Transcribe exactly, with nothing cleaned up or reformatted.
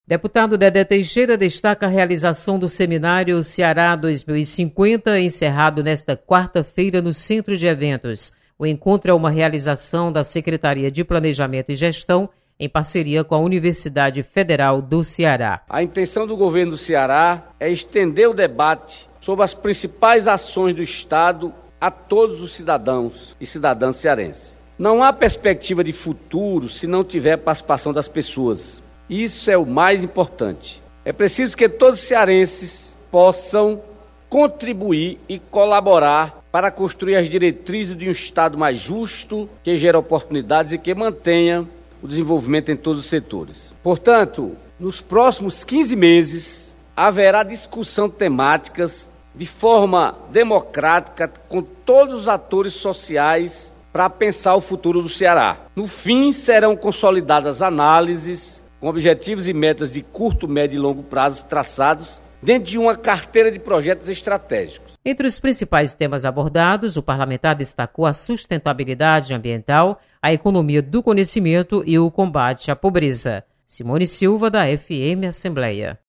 Deputado Dedé Teixeira destaca a realização do seminário Ceará dois mil e cinquenta, encerrado nesta quarta-feira no Centro de Eventos. O encontro é uma realização da Secretaria de Planejamento e Gestão, em parceria com a Universidade Federal do Ceará. A intenção do governo do Ceará é estender o debate sobre as principais ações do Estado a todos os cidadãos e cidadãs cearenses. Não há perspectiva de futuro se não tiver participação das pessoas. Isso é o mais importante. É preciso que todos os cearenses possam contribuir e colaborar para construir as diretrizes de um Estado mais justo, que gera oportunidades e que mantenha o desenvolvimento em todos os setores. Portanto, nos próximos quinze meses, haverá discussão temáticas de forma democrática com todos os atores sociais para pensar o futuro do Ceará. No fim, serão consolidadas análises com objetivos e metas de curto, médio e longo prazo traçados dentro de uma carteira de projetos estratégicos. Entre os principais temas abordados, o parlamentar destacou a sustentabilidade ambiental, a economia do conhecimento e o combate à pobreza. Simone Silva, da F M Assembleia.